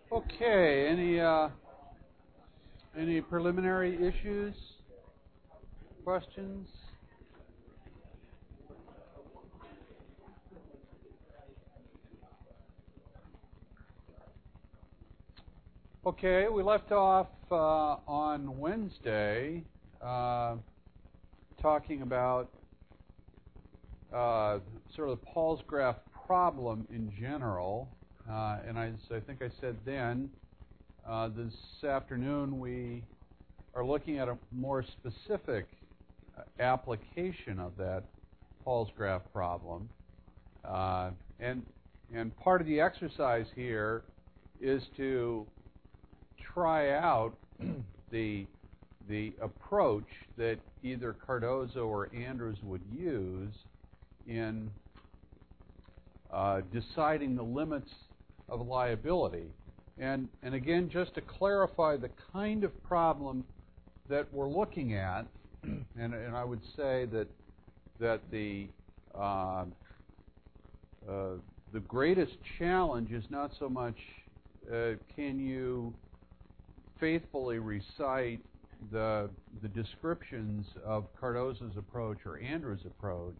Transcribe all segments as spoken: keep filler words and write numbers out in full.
Okay, any uh, any preliminary issues, questions? Okay, we left off uh, on Wednesday uh, talking about uh, sort of the Paul's graph problem in general, uh, and I, I think I said then uh, this afternoon we are looking at a more specific application of that Paul's graph problem, uh, and and part of the exercise here is to try out the the approach that either Cardozo or Andrews would use in uh, deciding the limits of liability. And and again, just to clarify the kind of problem that we're looking at, and and I would say that that the uh, uh, the greatest challenge is not so much uh, can you faithfully recite the the descriptions of Cardozo's approach or Andrews' approach,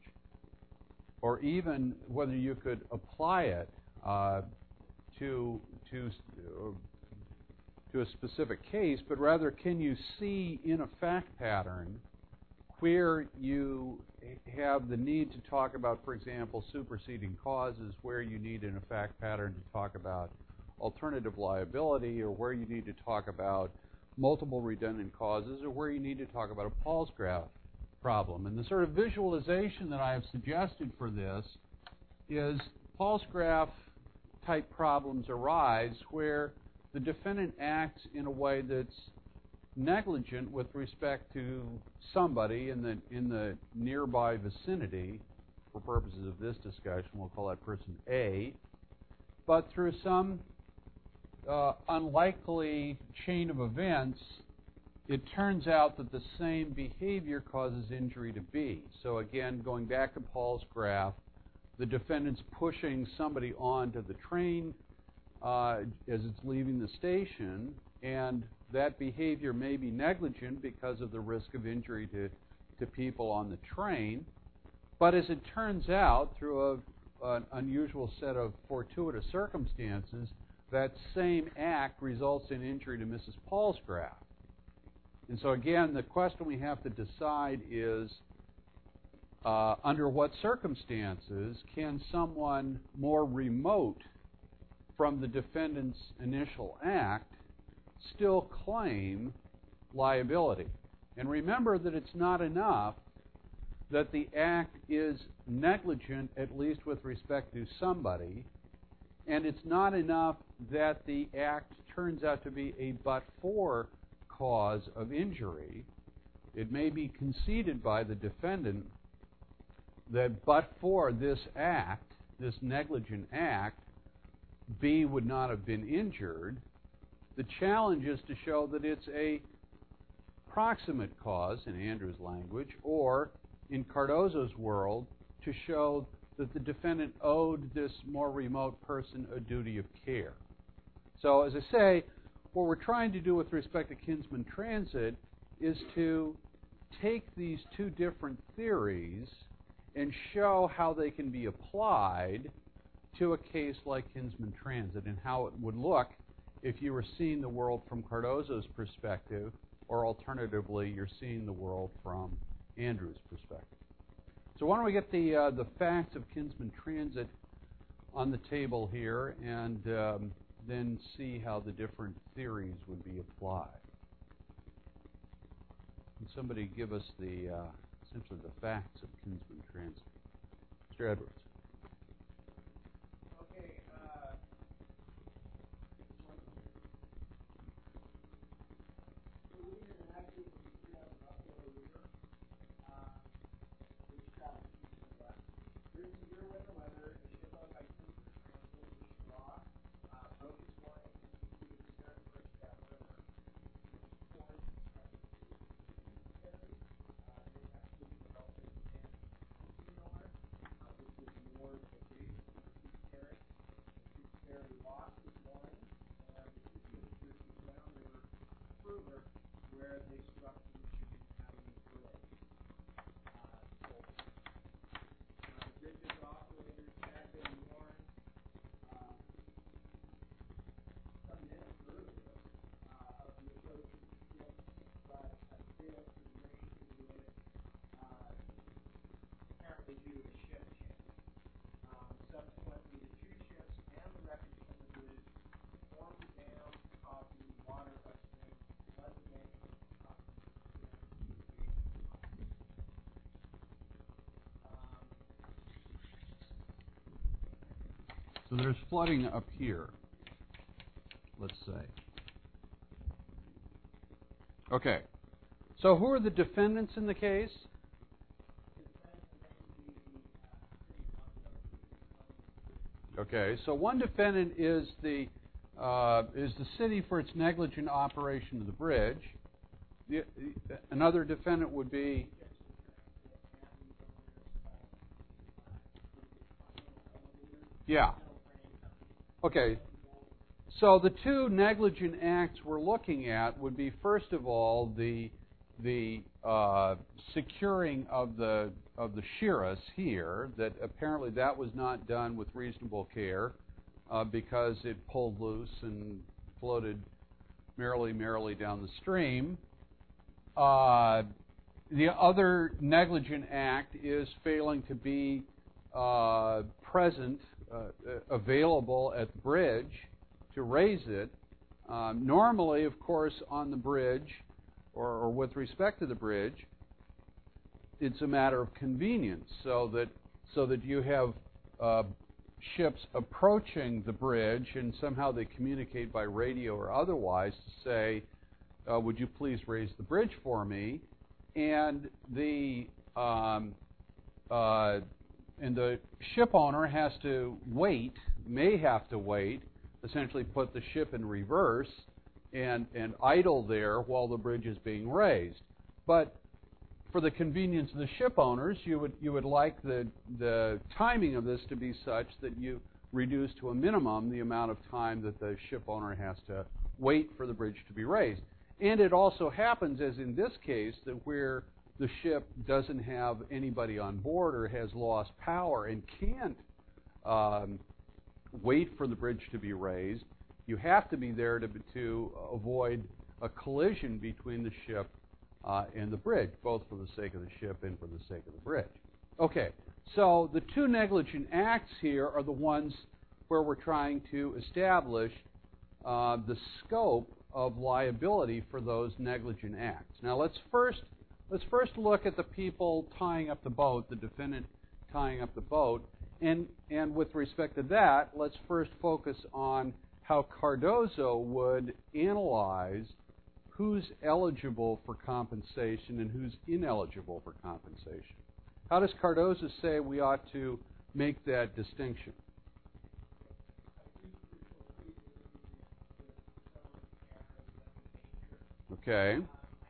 or even whether you could apply it uh, to to uh, to a specific case, but rather can you see in a fact pattern where you have the need to talk about, for example, superseding causes, where you need in a fact pattern to talk about alternative liability, or where you need to talk about multiple redundant causes, or where you need to talk about a Paul's graph problem. And the sort of visualization that I have suggested for this is Paul's graph type problems arise where the defendant acts in a way that's negligent with respect to somebody in the in the nearby vicinity. For purposes of this discussion, we'll call that person A. But through some uh, unlikely chain of events, it turns out that the same behavior causes injury to B. So again, going back to Paul's graph, the defendant's pushing somebody onto the train uh, as it's leaving the station, and that behavior may be negligent because of the risk of injury to, to people on the train. But as it turns out, through a, an unusual set of fortuitous circumstances, that same act results in injury to Missus Paul's graph. And so again, the question we have to decide is, uh, under what circumstances can someone more remote from the defendant's initial act still claim liability? And remember that it's not enough that the act is negligent, at least with respect to somebody, and it's not enough that the act turns out to be a but-for cause of injury. It may be conceded by the defendant that but for this act, this negligent act, B would not have been injured. The challenge is to show that it's a proximate cause, in Andrews' language, or in Cardozo's world, to show that the defendant owed this more remote person a duty of care. So, as I say, what we're trying to do with respect to Kinsman Transit is to take these two different theories and show how they can be applied to a case like Kinsman Transit, and how it would look if you were seeing the world from Cardozo's perspective, or alternatively, you're seeing the world from Andrews' perspective. So why don't we get the uh, the facts of Kinsman Transit on the table here, and um, then see how the different theories would be applied. Can somebody give us the uh, essentially the facts of Kinsman Transit? Mister Edwards. Okay. Uh, we needed an actual we have an uphill river, uh, which travels east and west. During severe winter weather, a ship owned by Kinsman Transit, the Shaw, uh, broke its mooring to the stern bridge of that river. It was forced uh, to ferry. Uh, this actually resulted in Miller, uh, which was moored adjacent to the Tooth Ferry. The Tooth Ferry lost its mooring, and the Vancouver, where they struck the Michigan Avenue Bridge. Uh, so, uh, the bridge's operators had been warned uh, some minutes earlier uh, of the approaching ship, but uh, failed to raise the bridge, uh, apparently due to the ship change. Um, subsequently, the two ships and the wreckage from the bridge formed the dam, causing water upstream, led the bank up to the um, So there's flooding up here, let's say. Okay. So who are the defendants in the case? Okay. So one defendant is the uh, is the city for its negligent operation of the bridge. The, another defendant would be. Yeah. Okay. So the two negligent acts we're looking at would be, first of all, the the uh, securing of the of the Shiras here. That apparently that was not done with reasonable care uh, because it pulled loose and floated merrily, merrily down the stream. Uh, the other negligent act is failing to be uh, present, uh, available at the bridge to raise it. Um, normally, of course, on the bridge, or, or with respect to the bridge, it's a matter of convenience, so that so that you have uh, ships approaching the bridge, and somehow they communicate by radio or otherwise to say, uh, "Would you please raise the bridge for me?" And the um, uh, and the ship owner has to wait, may have to wait. Essentially put the ship in reverse and, and idle there while the bridge is being raised. But for the convenience of the ship owners, you would you would like the the timing of this to be such that you reduce to a minimum the amount of time that the ship owner has to wait for the bridge to be raised. And it also happens, as in this case, that where the ship doesn't have anybody on board or has lost power and can't um, wait for the bridge to be raised, you have to be there to, to avoid a collision between the ship uh, and the bridge, both for the sake of the ship and for the sake of the bridge. Okay, so the two negligent acts here are the ones where we're trying to establish uh, the scope of liability for those negligent acts. Now let's first let's first look at the people tying up the boat, the defendant tying up the boat. And, and with respect to that, let's first focus on how Cardozo would analyze who's eligible for compensation and who's ineligible for compensation. How does Cardozo say we ought to make that distinction? Okay.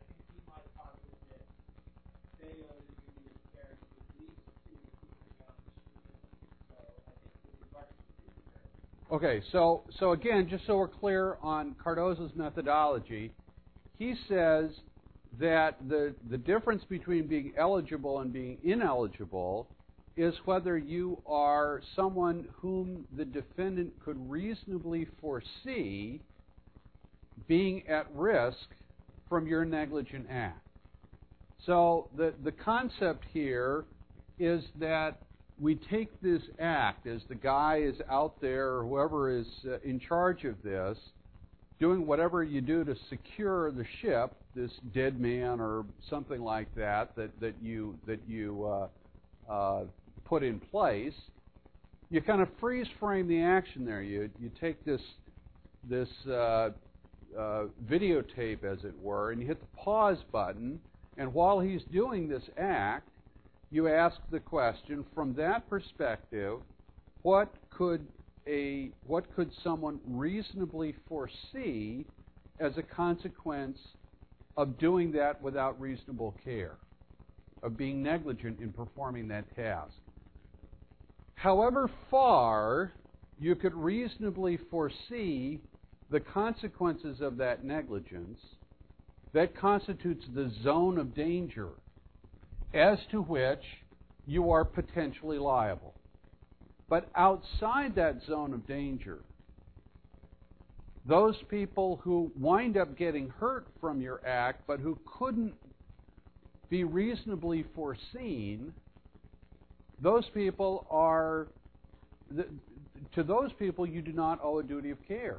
Okay, so so again, just so we're clear on Cardozo's methodology, he says that the the difference between being eligible and being ineligible is whether you are someone whom the defendant could reasonably foresee being at risk from your negligent act. So the the concept here is that we take this act as the guy is out there, or whoever is uh, in charge of this, doing whatever you do to secure the ship, this dead man or something like that that, that you that you uh, uh, put in place. You kind of freeze frame the action there. You you take this this uh, uh, videotape, as it were, and you hit the pause button, and while he's doing this act, you ask the question, from that perspective, what could a what could someone reasonably foresee as a consequence of doing that without reasonable care, of being negligent in performing that task? However far you could reasonably foresee the consequences of that negligence, that constitutes the zone of danger as to which you are potentially liable. But outside that zone of danger, those people who wind up getting hurt from your act, but who couldn't be reasonably foreseen, those people are, to those people you do not owe a duty of care.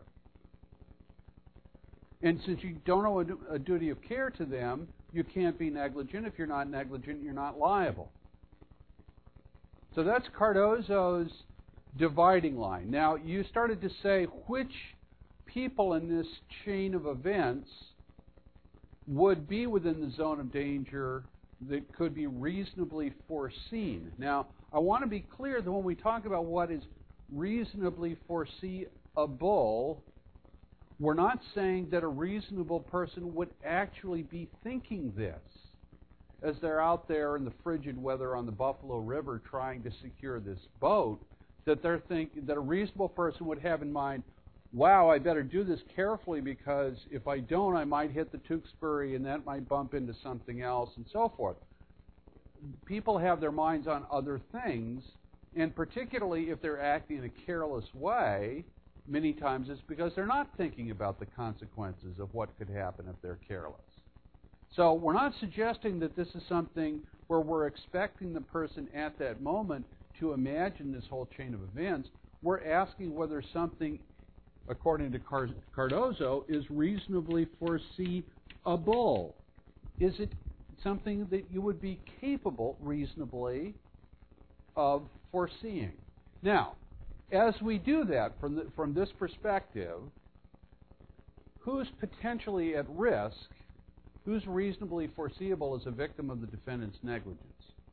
And since you don't owe a duty of care to them, you can't be negligent. If you're not negligent, you're not liable. So that's Cardozo's dividing line. Now, you started to say which people in this chain of events would be within the zone of danger that could be reasonably foreseen. Now, I want to be clear that when we talk about what is reasonably foreseeable, we're not saying that a reasonable person would actually be thinking this as they're out there in the frigid weather on the Buffalo River trying to secure this boat, that they're thinking that a reasonable person would have in mind, wow, I better do this carefully because if I don't, I might hit the Tewksbury and that might bump into something else and so forth. People have their minds on other things, and particularly if they're acting in a careless way, many times it's because they're not thinking about the consequences of what could happen if they're careless. So we're not suggesting that this is something where we're expecting the person at that moment to imagine this whole chain of events. We're asking whether something, according to Cardozo, is reasonably foreseeable. Is it something that you would be capable reasonably of foreseeing? Now, as we do that from, the, from this perspective, who's potentially at risk, who's reasonably foreseeable as a victim of the defendant's negligence?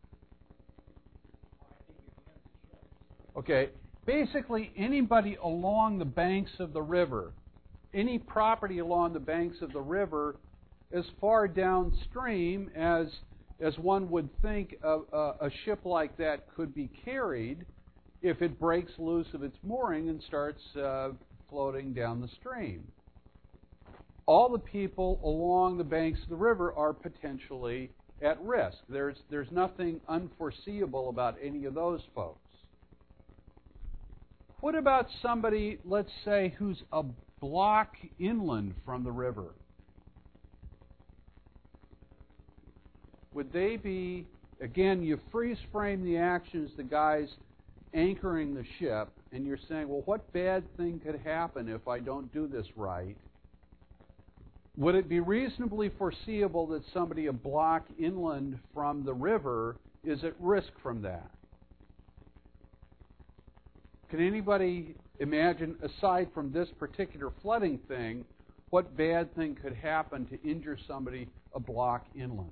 Okay, basically anybody along the banks of the river, any property along the banks of the river as far downstream as, as one would think a, a, a ship like that could be carried if it breaks loose of its mooring and starts uh, floating down the stream. All the people along the banks of the river are potentially at risk. There's, there's nothing unforeseeable about any of those folks. What about somebody, let's say, who's a block inland from the river? Would they be, again, you freeze frame the actions, the guys anchoring the ship, and you're saying, well, what bad thing could happen if I don't do this right? Would it be reasonably foreseeable that somebody a block inland from the river is at risk from that? Can anybody imagine, aside from this particular flooding thing, what bad thing could happen to injure somebody a block inland?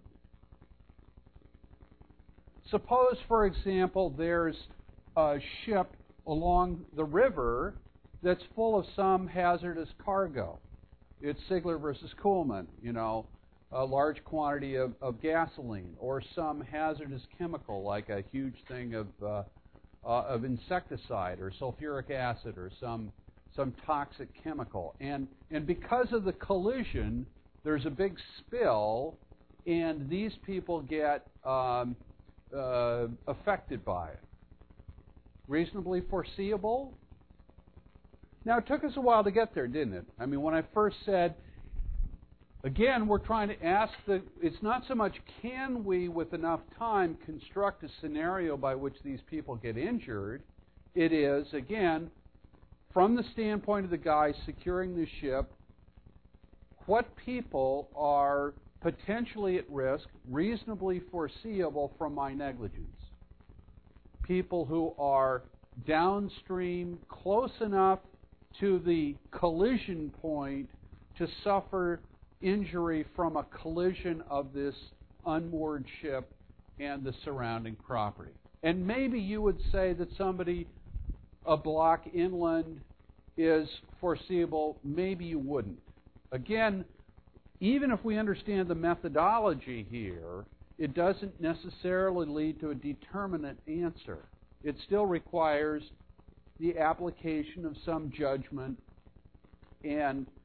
Suppose, for example, there's a ship along the river that's full of some hazardous cargo. It's Sigler versus Kuhlman, you know, a large quantity of, of gasoline or some hazardous chemical like a huge thing of uh, uh, of insecticide or sulfuric acid or some some toxic chemical. And and because of the collision, there's a big spill, and these people get um, uh, affected by it. Reasonably foreseeable? Now, it took us a while to get there, didn't it? I mean, when I first said, again, we're trying to ask the, it's not so much can we, with enough time, construct a scenario by which these people get injured. It is, again, from the standpoint of the guy securing the ship, what people are potentially at risk, reasonably foreseeable from my negligence? People who are downstream, close enough to the collision point to suffer injury from a collision of this unmoored ship and the surrounding property. And maybe you would say that somebody a block inland is foreseeable. Maybe you wouldn't. Again, even if we understand the methodology here, it doesn't necessarily lead to a determinate answer. It still requires the application of some judgment and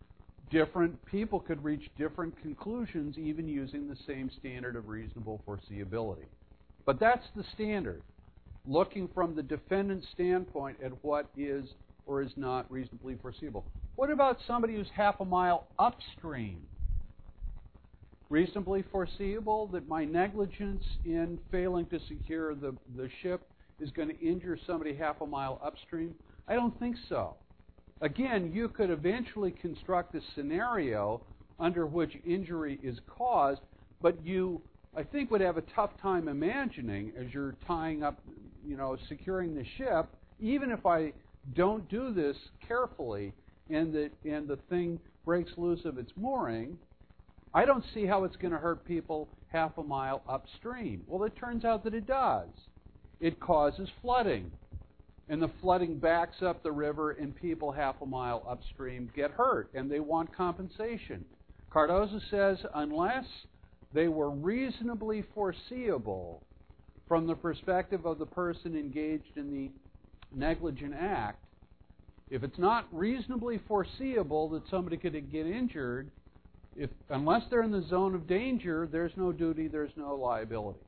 different people could reach different conclusions even using the same standard of reasonable foreseeability. But that's the standard, looking from the defendant's standpoint at what is or is not reasonably foreseeable. What about somebody who's half a mile upstream? Reasonably foreseeable that my negligence in failing to secure the, the ship is going to injure somebody half a mile upstream? I don't think so. Again, you could eventually construct a scenario under which injury is caused, but you, I think, would have a tough time imagining as you're tying up, you know, securing the ship, even if I don't do this carefully and the, and the thing breaks loose of its mooring, I don't see how it's going to hurt people half a mile upstream. Well, it turns out that it does. It causes flooding. And the flooding backs up the river, and people half a mile upstream get hurt, and they want compensation. Cardozo says unless they were reasonably foreseeable from the perspective of the person engaged in the negligent act, if it's not reasonably foreseeable that somebody could get injured, if unless they're in the zone of danger, there's no duty, there's no liability.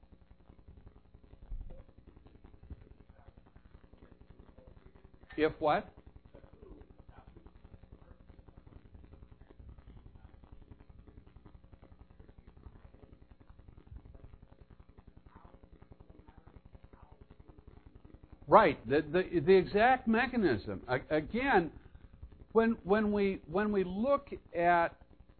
If what? Right. The, the, the exact mechanism. Again, when, when, we, when we look at,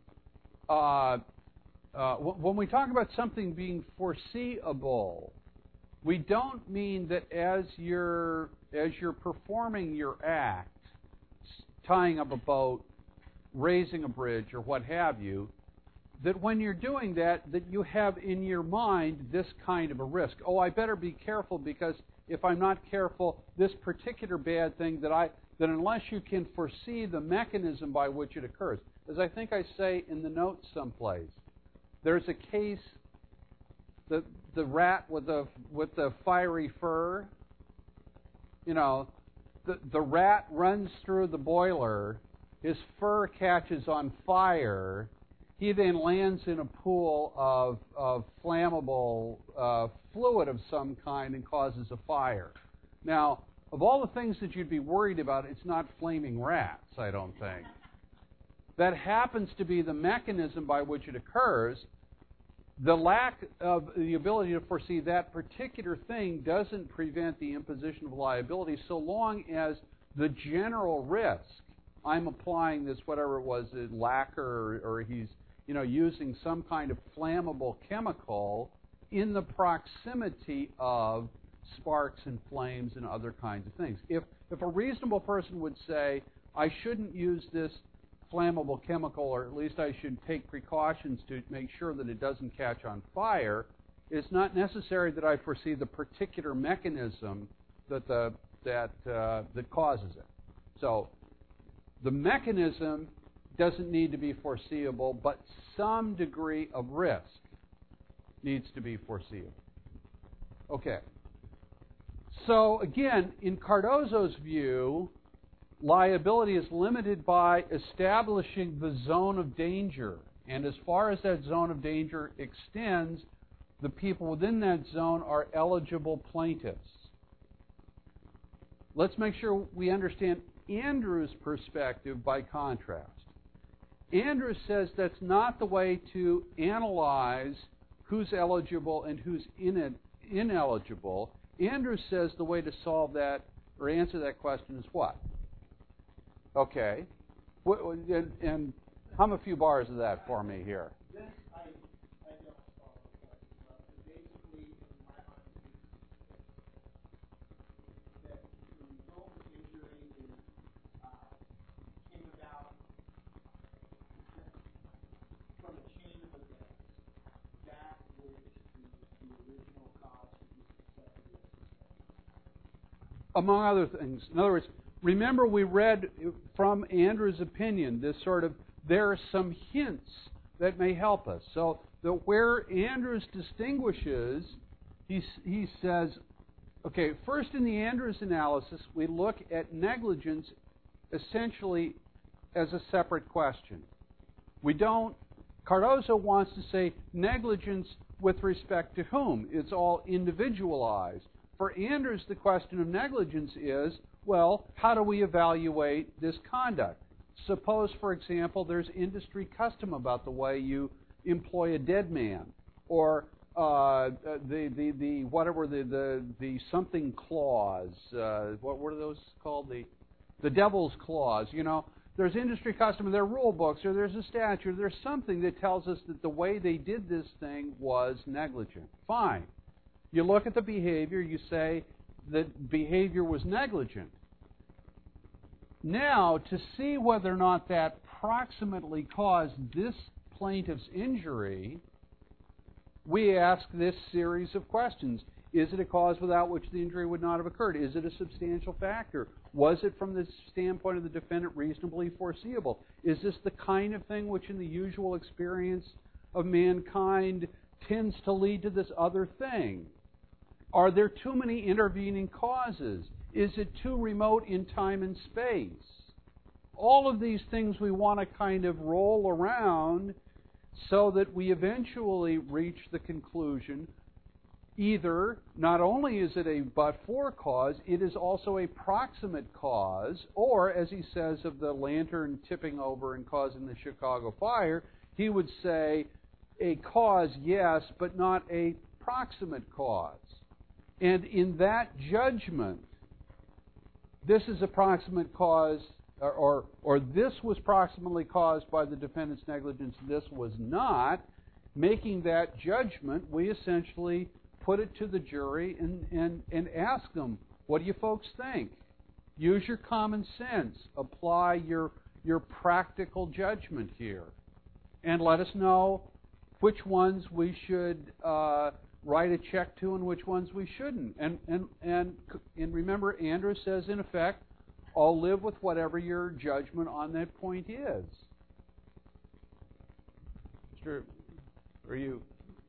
uh, uh, when we talk about something being foreseeable, we don't mean that as you're, as you're performing your act, tying up a boat, raising a bridge, or what have you, that when you're doing that, that you have in your mind this kind of a risk. Oh, I better be careful because if I'm not careful, this particular bad thing that I, that unless you can foresee the mechanism by which it occurs. As I think I say in the notes someplace, there's a case, the the rat with the with the fiery fur. You know, the the rat runs through the boiler, his fur catches on fire, he then lands in a pool of of flammable uh, fluid of some kind and causes a fire. Now, of all the things that you'd be worried about, it's not flaming rats, I don't think. That happens to be the mechanism by which it occurs. The lack of the ability to foresee that particular thing doesn't prevent the imposition of liability so long as the general risk, I'm applying this, whatever it was, lacquer, or, or he's you know, using some kind of flammable chemical in the proximity of sparks and flames and other kinds of things. If, if a reasonable person would say, I shouldn't use this flammable chemical, or at least I should take precautions to make sure that it doesn't catch on fire, it's not necessary that I foresee the particular mechanism that the that uh, that causes it. So the mechanism doesn't need to be foreseeable, but some degree of risk needs to be foreseeable. Okay. So again, in Cardozo's view, liability is limited by establishing the zone of danger. And as far as that zone of danger extends, the people within that zone are eligible plaintiffs. Let's make sure we understand Andrew's perspective by contrast. Andrew says that's not the way to analyze who's eligible and who's in ineligible. Andrew says the way to solve that or answer that question is what? Okay. And, and hum a few bars of that for me here. This I, I don't follow the question, but basically, in my mind, that the result of injury is, uh, came about from a chain of events, that which the, the original cause is accepted as suspected. Among other things. In other words, remember we read from Andrew's opinion this sort of, there are some hints that may help us. So that where Andrews distinguishes, he, he says, okay, first in the Andrews analysis, we look at negligence essentially as a separate question. We don't, Cardozo wants to say negligence with respect to whom? It's all individualized. For Andrews, the question of negligence is, well, how do we evaluate this conduct? Suppose, for example, there's industry custom about the way you employ a dead man, or uh, the, the, the whatever the, the, the something clause. Uh, what were those called? The the devil's clause. You know, there's industry custom, there are rule books, or there's a statute, or there's something that tells us that the way they did this thing was negligent. Fine. You look at the behavior, you say that behavior was negligent. Now, to see whether or not that proximately caused this plaintiff's injury, we ask this series of questions. Is it a cause without which the injury would not have occurred? Is it a substantial factor? Was it, from the standpoint of the defendant, reasonably foreseeable? Is this the kind of thing which in the usual experience of mankind tends to lead to this other thing? Are there too many intervening causes? Is it too remote in time and space? All of these things we want to kind of roll around so that we eventually reach the conclusion either not only is it a but-for cause, it is also a proximate cause, or, as he says of the lantern tipping over and causing the Chicago fire, he would say a cause, yes, but not a proximate cause. And in that judgment, this is a proximate cause, or, or, or this was proximately caused by the defendant's negligence, this was not. Making that judgment, we essentially put it to the jury and, and, and ask them, what do you folks think? Use your common sense. Apply your, your practical judgment here. And let us know which ones we should uh, write a check to and which ones we shouldn't. And, and, and, and remember, Andrew says, in effect, I'll live with whatever your judgment on that point is. Mister Are you...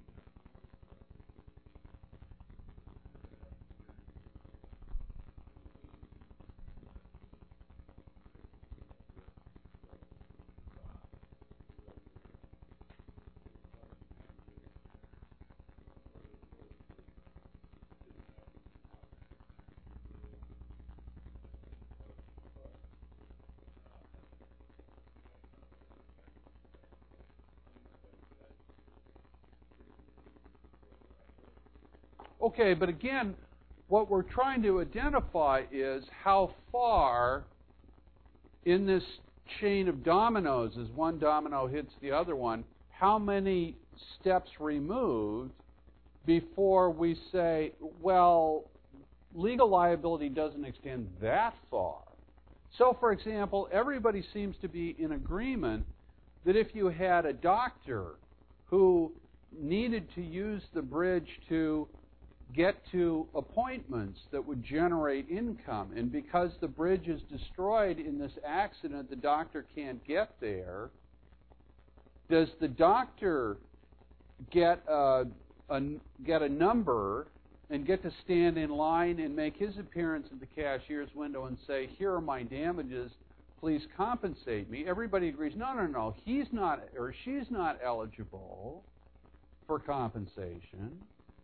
Okay, but again, what we're trying to identify is how far in this chain of dominoes, as one domino hits the other one, how many steps removed before we say, well, legal liability doesn't extend that far. So, for example, everybody seems to be in agreement that if you had a doctor who needed to use the bridge to get to appointments that would generate income, and because the bridge is destroyed in this accident, the doctor can't get there, does the doctor get a, a, get a number and get to stand in line and make his appearance at the cashier's window and say, here are my damages, please compensate me? Everybody agrees, no, no, no, he's not, or she's not eligible for compensation.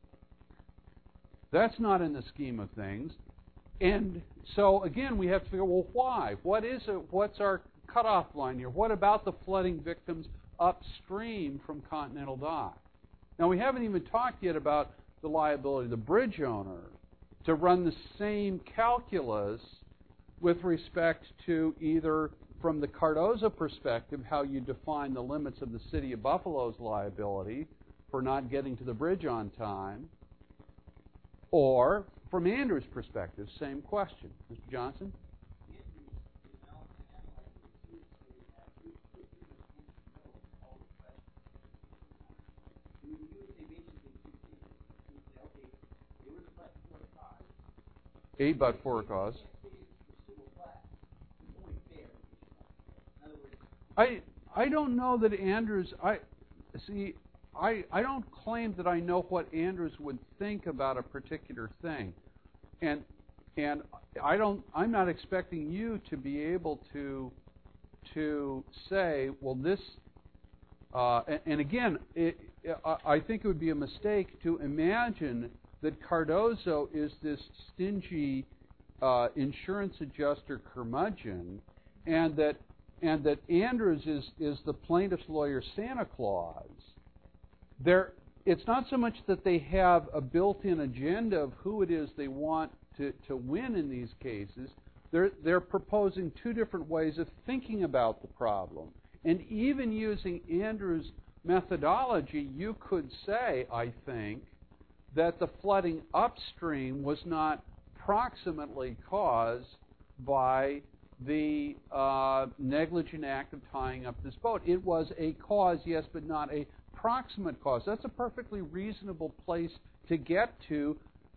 That's not in the scheme of things. And so, again, we have to figure, well, why? What is it? What's our cutoff line here? What about the flooding victims upstream from Continental Dock? Now, we haven't even talked yet about the liability of the bridge owner to run the same calculus with respect to either, from the Cardozo perspective, how you define the limits of the city of Buffalo's liability for not getting to the bridge on time, or from Andrew's perspective, same question. Mister Johnson? A but for cause. I I don't know that Andrews. I see. I, I don't claim that I know what Andrews would think about a particular thing, and and I don't. I'm not expecting you to be able to to say, well, this Uh, and, and again, it, I think it would be a mistake to imagine that Cardozo is this stingy uh, insurance adjuster curmudgeon, and that and that Andrews is is the plaintiff's lawyer Santa Claus. There, it's not so much that they have a built-in agenda of who it is they want to, to win in these cases. They're they're proposing two different ways of thinking about the problem. And even using Andrews' methodology, you could say, I think, that the flooding upstream was not proximately caused by the uh, negligent act of tying up this boat. It was a cause, yes, but not a proximate cause. That's a perfectly reasonable place to get to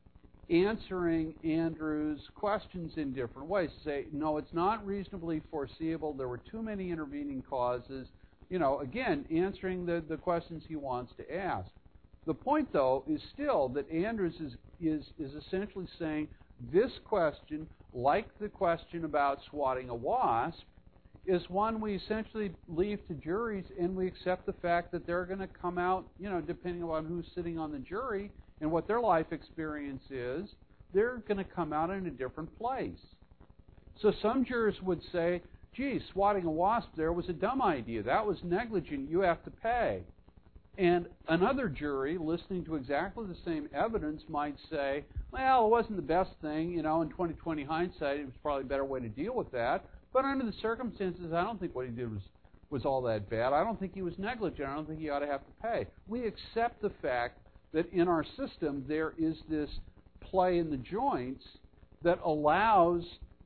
answering Andrews' questions in different ways. Say, no, it's not reasonably foreseeable. There were too many intervening causes. You know, again, answering the, the questions he wants to ask. The point, though, is still that Andrews is, is, is essentially saying this question, like the question about swatting a wasp, is one we essentially leave to juries, and we accept the fact that they're going to come out, you know, depending on who's sitting on the jury and what their life experience is, they're going to come out in a different place. So some jurors would say, gee, swatting a wasp there was a dumb idea. That was negligent. You have to pay. And another jury, listening to exactly the same evidence, might say, well, it wasn't the best thing. You know, in twenty twenty hindsight, it was probably a better way to deal with that. But under the circumstances, I don't think what he did was, was all that bad. I don't think he was negligent. I don't think he ought to have to pay. We accept the fact that in our system there is this play in the joints that allows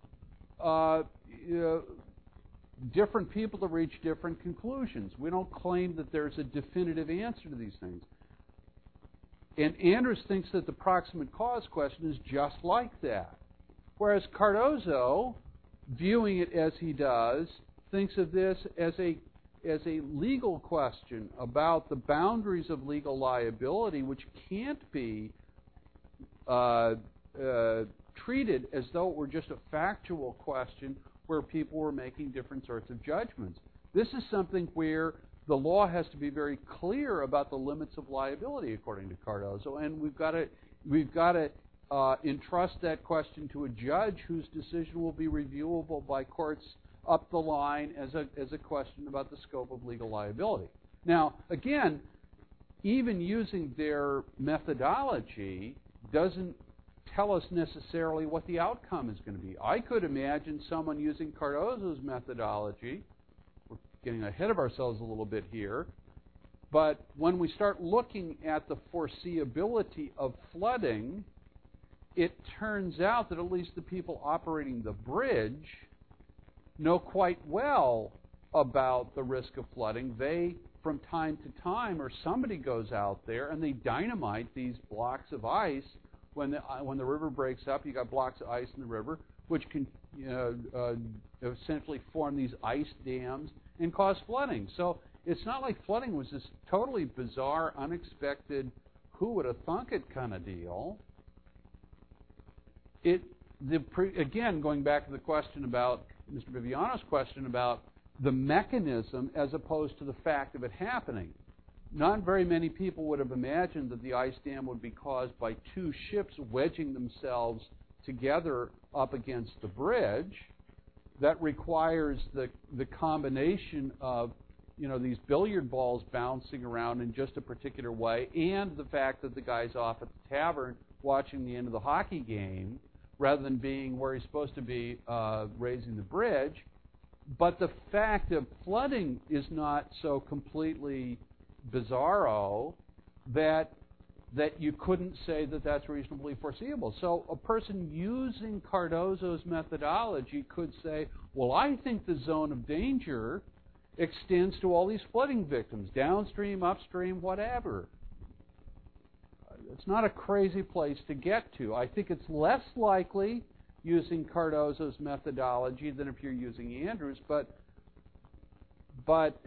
uh, uh, different people to reach different conclusions. We don't claim that there's a definitive answer to these things. And Andrews thinks that the proximate cause question is just like that. Whereas Cardozo, viewing it as he does, thinks of this as a as a legal question about the boundaries of legal liability, which can't be uh, uh, treated as though it were just a factual question where people were making different sorts of judgments. This is something where the law has to be very clear about the limits of liability, according to Cardozo, and we've got to we've got to uh, entrust that question to a judge whose decision will be reviewable by courts up the line as a as a question about the scope of legal liability. Now, again, even using their methodology doesn't tell us necessarily what the outcome is going to be. I could imagine someone using Cardozo's methodology. We're getting ahead of ourselves a little bit here. But when we start looking at the foreseeability of flooding, it turns out that at least the people operating the bridge know quite well about the risk of flooding. They, from time to time, or somebody goes out there and they dynamite these blocks of ice. When the when the river breaks up, you got blocks of ice in the river, which can you know, uh, essentially form these ice dams and cause flooding. So it's not like flooding was this totally bizarre, unexpected, who would have thunk it kind of deal. It the pre, again going back to the question about Mister Viviano's question about the mechanism as opposed to the fact of it happening. Not very many people would have imagined that the ice dam would be caused by two ships wedging themselves together up against the bridge. That requires the the combination of you know these billiard balls bouncing around in just a particular way, and the fact that the guy's off at the tavern watching the end of the hockey game rather than being where he's supposed to be uh, raising the bridge. But the fact of flooding is not so completely bizarro that that you couldn't say that that's reasonably foreseeable. So a person using Cardozo's methodology could say, well, I think the zone of danger extends to all these flooding victims, downstream, upstream, whatever. It's not a crazy place to get to. I think it's less likely using Cardozo's methodology than if you're using Andrews, but but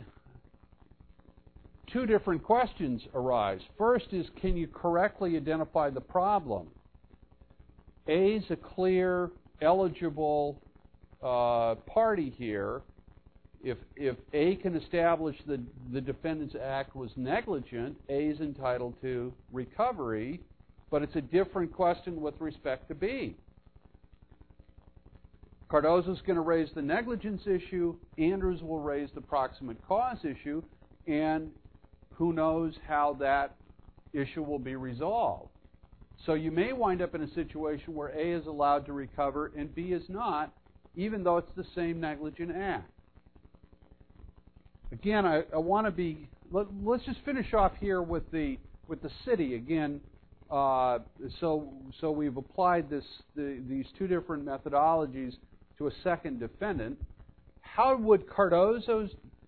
two different questions arise. First is, can you correctly identify the problem? A is a clear, eligible uh, party here. If if A can establish that the defendant's act was negligent, A is entitled to recovery, but it's a different question with respect to B. Cardozo's going to raise the negligence issue, Andrews will raise the proximate cause issue, and who knows how that issue will be resolved. So you may wind up in a situation where A is allowed to recover and B is not, even though it's the same negligent act. Again, I, I want to be. Let, let's just finish off here with the with the city again. Uh, so so we've applied this the, these two different methodologies to a second defendant. How would Cardozo's